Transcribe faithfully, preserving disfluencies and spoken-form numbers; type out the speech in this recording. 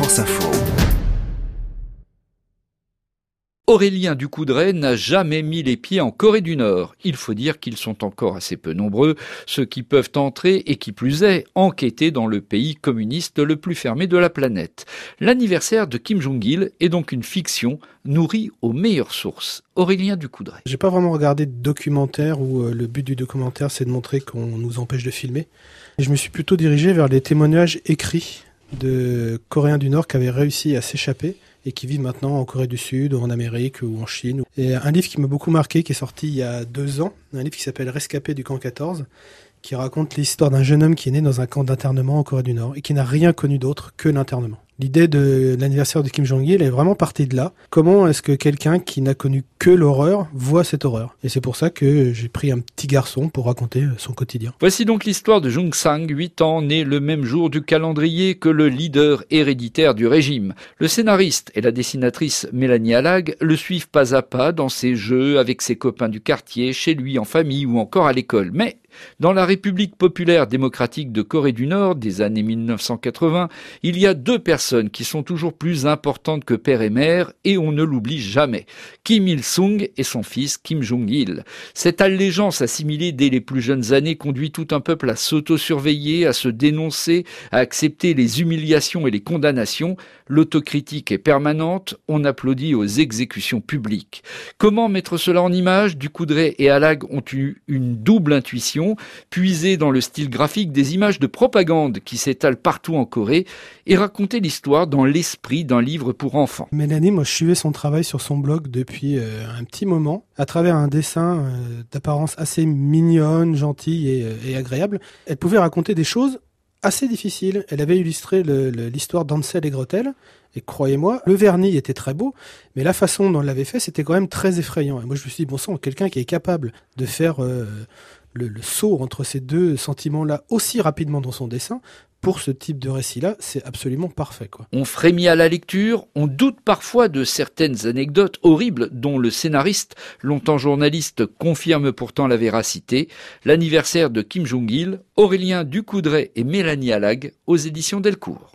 France Info. Aurélien Ducoudray n'a jamais mis les pieds en Corée du Nord. Il faut dire qu'ils sont encore assez peu nombreux, ceux qui peuvent entrer et qui plus est, enquêter dans le pays communiste le plus fermé de la planète. L'anniversaire de Kim Jong-il est donc une fiction nourrie aux meilleures sources. Aurélien Ducoudray. J'ai pas vraiment regardé de documentaire où euh, le but du documentaire c'est de montrer qu'on nous empêche de filmer. Et je me suis plutôt dirigé vers les témoignages écrits de Coréens du Nord qui avaient réussi à s'échapper et qui vivent maintenant en Corée du Sud, ou en Amérique, ou en Chine. Et un livre qui m'a beaucoup marqué, qui est sorti il y a deux ans, un livre qui s'appelle « Rescapé du camp quatorze », qui raconte l'histoire d'un jeune homme qui est né dans un camp d'internement en Corée du Nord et qui n'a rien connu d'autre que l'internement. L'idée de l'anniversaire de Kim Jong-il est vraiment partie de là. Comment est-ce que quelqu'un qui n'a connu que l'horreur voit cette horreur ? Et c'est pour ça que j'ai pris un petit garçon pour raconter son quotidien. Voici donc l'histoire de Jung Sang, huit ans, né le même jour du calendrier que le leader héréditaire du régime. Le scénariste et la dessinatrice Mélanie Allag le suivent pas à pas dans ses jeux avec ses copains du quartier, chez lui, en famille ou encore à l'école. Mais dans la République populaire démocratique de Corée du Nord des années mille neuf cent quatre-vingts, il y a deux personnes qui sont toujours plus importantes que père et mère et on ne l'oublie jamais. Kim Il-sung et son fils Kim Jong-il. Cette allégeance assimilée dès les plus jeunes années conduit tout un peuple à s'auto-surveiller, à se dénoncer, à accepter les humiliations et les condamnations. L'autocritique est permanente, on applaudit aux exécutions publiques. Comment mettre cela en image ? Ducoudray et Allag ont eu une double intuition, puiser dans le style graphique des images de propagande qui s'étalent partout en Corée et raconter l'histoire dans l'esprit d'un livre pour enfants. Mélanie, moi je suivais son travail sur son blog depuis euh, un petit moment, à travers un dessin euh, d'apparence assez mignonne, gentille et, euh, et agréable. Elle pouvait raconter des choses assez difficiles. Elle avait illustré le, le, l'histoire d'Hansel et Gretel, et croyez-moi, le vernis était très beau, mais la façon dont elle l'avait fait, c'était quand même très effrayant. Et moi je me suis dit, bon sang, quelqu'un qui est capable de faire euh, le, le saut entre ces deux sentiments-là aussi rapidement dans son dessin, pour ce type de récit-là, c'est absolument parfait, quoi. On frémit à la lecture, on doute parfois de certaines anecdotes horribles dont le scénariste, longtemps journaliste, confirme pourtant la véracité. L'anniversaire de Kim Jong-il, Aurélien Ducoudray et Mélanie Allag aux éditions Delcourt.